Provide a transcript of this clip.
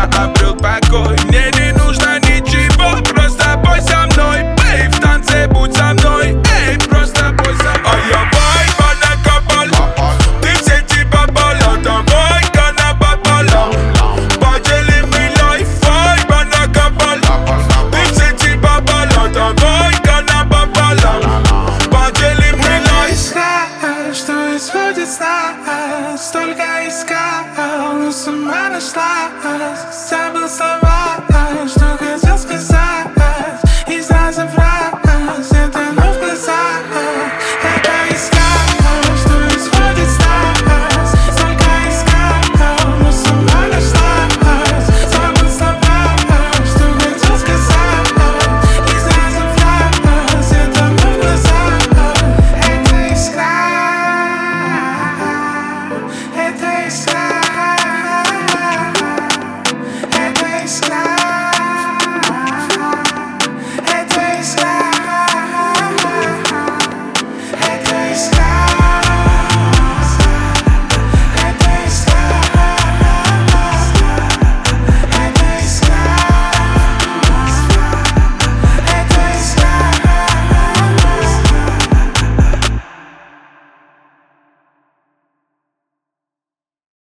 я обрел покой. Мне не нужно ничего, просто бой со мной. Эй, в танце будь со мной, эй, просто бой со мной. А я вайба накопал, ты в сети попала, давай-ка на пополам. Поделим мы лайф, вайба накопал, ты в сети попала, давай-ка на пополам. Поделим мы лайф. Что исходит с нас, столько искал, но сама нашлась. Забыл слова, что хотел сказать, из раза в раз, это вновь в глазах. Это искал, что исходит с нас, столько искал, но сама нашлась. Забыл слова, что хотел сказать, из раза в раз, это вновь в глазах. Это искал. Это искра.